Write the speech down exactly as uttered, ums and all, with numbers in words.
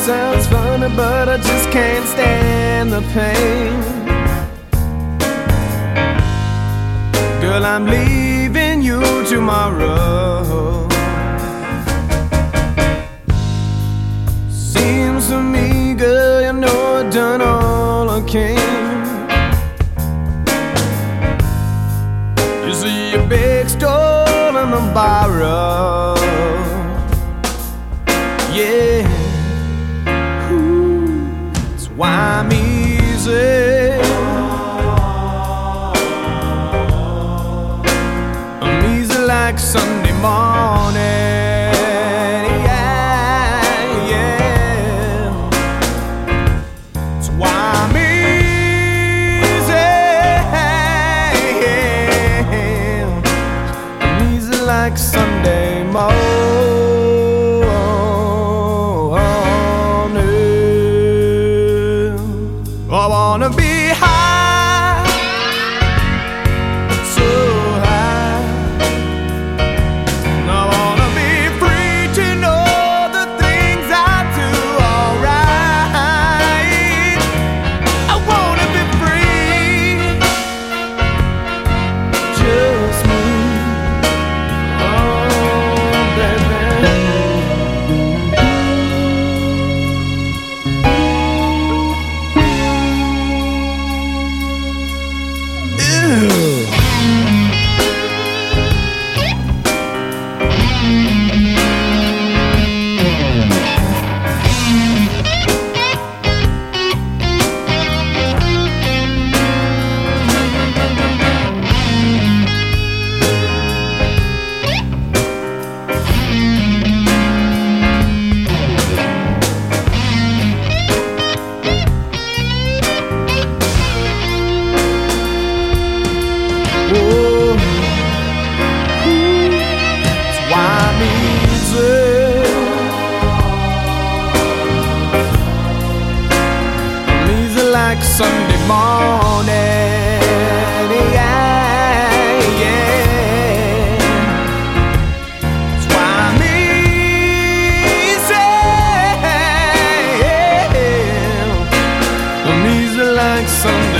sounds funny, but I just can't stand the pain. Girl, I'm leaving you tomorrow. Seems to me, girl, you know I've done all I can. You see a big store and a borrow. Yeah, ooh, that's why I'm easy. I'm easy like Sunday morning. Yeah, yeah, that's why I'm easy. Yeah. I'm easy like Sunday morning. I wanna be high, so high. I wanna be free to know the things I do alright. I wanna be free, just me. Oh, baby. Oh, that's why I'm easy. I'm easy like Sunday morning. Yeah, yeah. That's why I'm easy. I'm easy like Sunday.